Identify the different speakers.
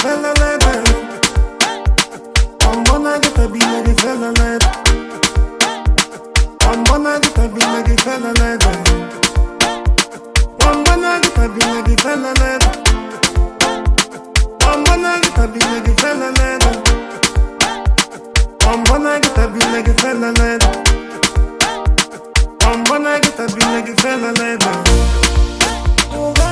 Speaker 1: fella leder. Bombona get a beat like a fella leder. Bombona get a beat like a fella leder. Bombona get a beat like a fella leder. Bombona get a beat like a fella leder. Bombona get a beat like a fella leder. Bombona get a beat like a fella leder.